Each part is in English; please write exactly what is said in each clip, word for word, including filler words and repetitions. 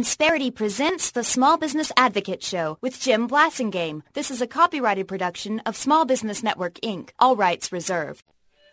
Insperity presents the Small Business Advocate Show with Jim Blasingame. This is a copyrighted production of Small Business Network, Incorporated. All rights reserved.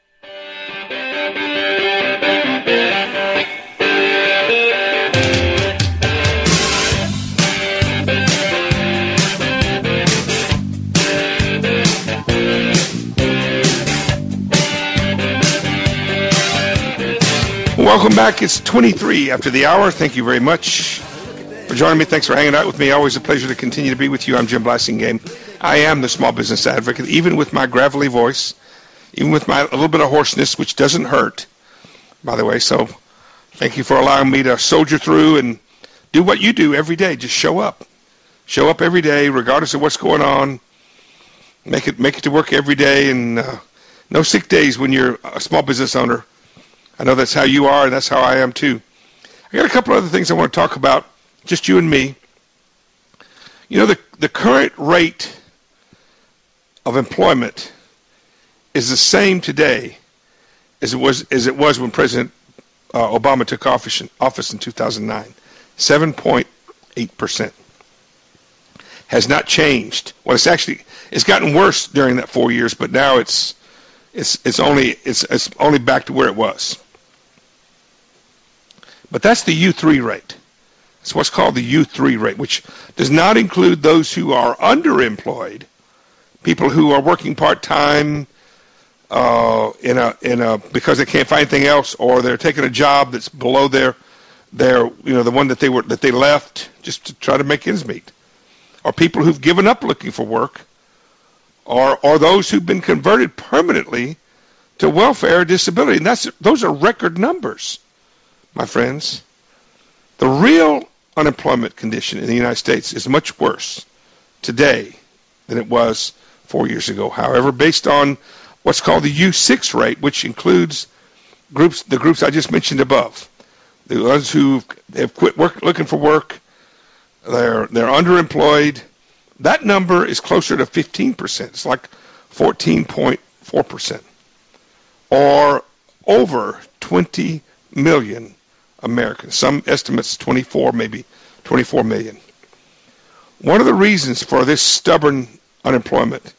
Welcome back. It's twenty-three after the hour. Thank you very much for joining me. Thanks for hanging out with me. Always a pleasure to continue to be with you. I'm Jim Blasingame. I am the small business advocate, even with my gravelly voice, even with my a little bit of hoarseness, which doesn't hurt, by the way. So thank you for allowing me to soldier through and do what you do every day. Just show up. Show up every day, regardless of what's going on. Make it make it to work every day, and uh, no sick days when you're a small business owner. I know that's how you are, and that's how I am too. I got a couple other things I want to talk about, just you and me. You know, the the current rate of employment is the same today as it was as it was when President uh, Obama took office in, office in two thousand nine. seven point eight percent. Has not changed. Well, it's actually it's gotten worse during that four years, but now it's it's it's only it's it's only back to where it was. But that's the U three rate. It's what's called the U three rate, which does not include those who are underemployed, people who are working part-time uh, in a in a because they can't find anything else, or they're taking a job that's below their their you know the one that they were that they left just to try to make ends meet, or people who've given up looking for work, or or those who've been converted permanently to welfare or disability, and that's those are record numbers. My friends, the real unemployment condition in the United States is much worse today than it was four years ago. However, based on what's called the U six rate, which includes groups, the groups I just mentioned above, the ones who have quit work, looking for work, they're they're underemployed, that number is closer to fifteen percent. It's like fourteen point four percent, or over twenty million Americans. Some estimates twenty-four, maybe twenty-four million. One of the reasons for this stubborn unemployment,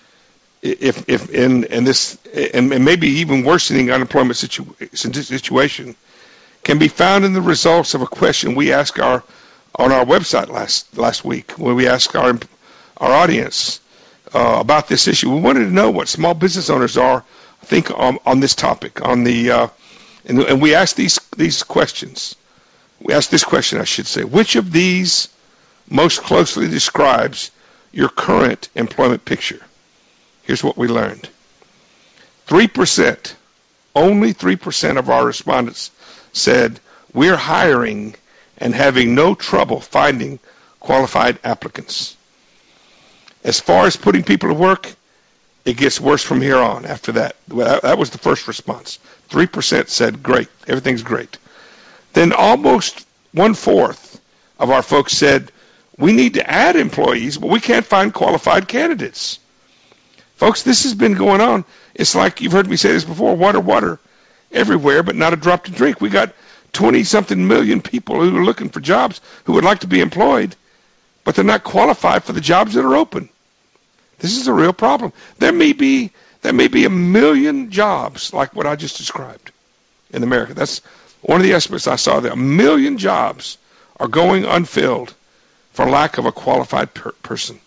if if in and this and, and maybe even worsening unemployment situ, situation, can be found in the results of a question we asked our on our website last last week, where we asked our our audience uh, about this issue. We wanted to know what small business owners are think on, on this topic, on the uh, And, and we asked these these questions. We asked this question, I should say. Which of these most closely describes your current employment picture? Here's what we learned. three percent, only three percent of our respondents said we're hiring and having no trouble finding qualified applicants. As far as putting people to work, it gets worse from here on after that. Well, that was the first response. three percent said, great, everything's great. Then almost one-fourth of our folks said, we need to add employees, but we can't find qualified candidates. Folks, this has been going on. It's like, you've heard me say this before, water, water everywhere, but not a drop to drink. We got twenty-something million people who are looking for jobs who would like to be employed, but they're not qualified for the jobs that are open. This is a real problem. There may be there may be a million jobs like what I just described in America. That's one of the estimates I saw there. A million jobs are going unfilled for lack of a qualified per- person.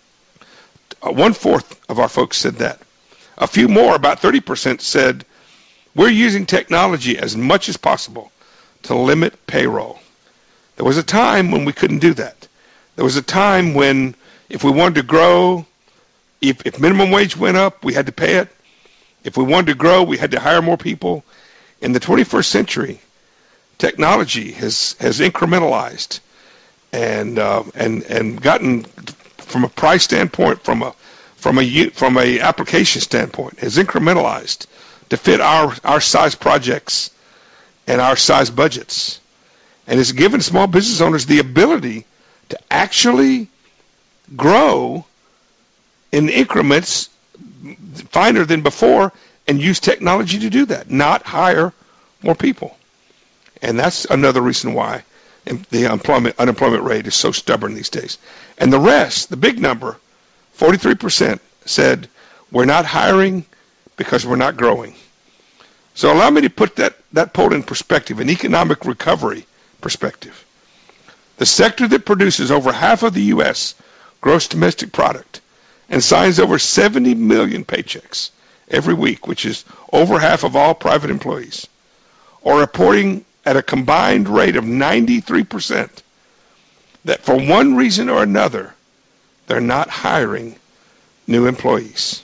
Uh, one-fourth of our folks said that. A few more, about thirty percent, said we're using technology as much as possible to limit payroll. There was a time when we couldn't do that. There was a time when if we wanted to grow, If, if minimum wage went up, we had to pay it. If we wanted to grow, we had to hire more people. In the twenty-first century, technology has, has incrementalized and uh, and and gotten from a price standpoint, from a from a from a application standpoint, has incrementalized to fit our our size projects and our size budgets, and it's given small business owners the ability to actually grow in increments finer than before and use technology to do that, not hire more people. And that's another reason why And the unemployment, unemployment rate is so stubborn these days. And the rest, the big number, forty-three percent, said we're not hiring because we're not growing. So allow me to put that, that poll in perspective, an economic recovery perspective. The sector that produces over half of the U S gross domestic product and signs over seventy million paychecks every week, which is over half of all private employees, are reporting at a combined rate of ninety-three percent that for one reason or another, they're not hiring new employees.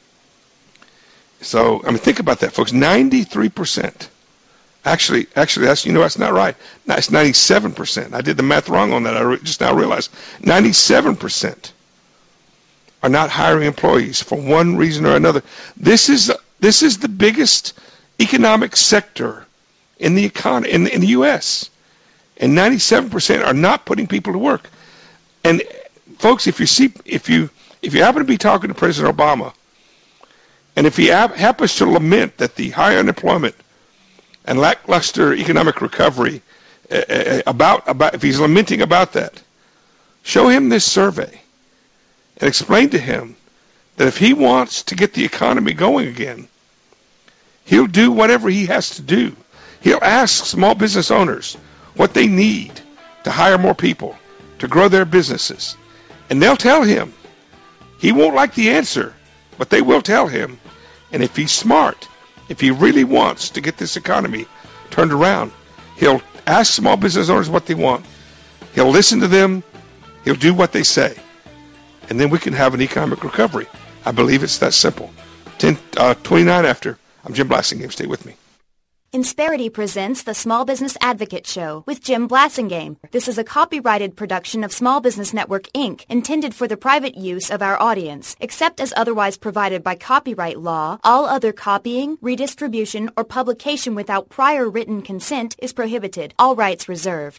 So, I mean, think about that, folks. ninety-three percent. Actually, actually, that's, you know, that's not right. No, it's ninety-seven percent. I did the math wrong on that. I re- just now realized. ninety-seven percent are not hiring employees for one reason or another. This is, this is the biggest economic sector in the economy, in, in the U S, and ninety-seven percent are not putting people to work. And folks, if you see, if you if you happen to be talking to President Obama, and if he ap- happens to lament that the high unemployment and lackluster economic recovery, uh, about about if he's lamenting about that, show him this survey and explain to him that if he wants to get the economy going again, he'll do whatever he has to do. He'll ask small business owners what they need to hire more people, to grow their businesses. And they'll tell him. He won't like the answer, but they will tell him. And if he's smart, if he really wants to get this economy turned around, he'll ask small business owners what they want. He'll listen to them. He'll do what they say. And then we can have an economic recovery. I believe it's that simple. ten, uh, twenty-nine after. I'm Jim Blasingame. Stay with me. Insperity presents the Small Business Advocate Show with Jim Blasingame. This is a copyrighted production of Small Business Network, Incorporated, intended for the private use of our audience. Except as otherwise provided by copyright law, all other copying, redistribution, or publication without prior written consent is prohibited. All rights reserved.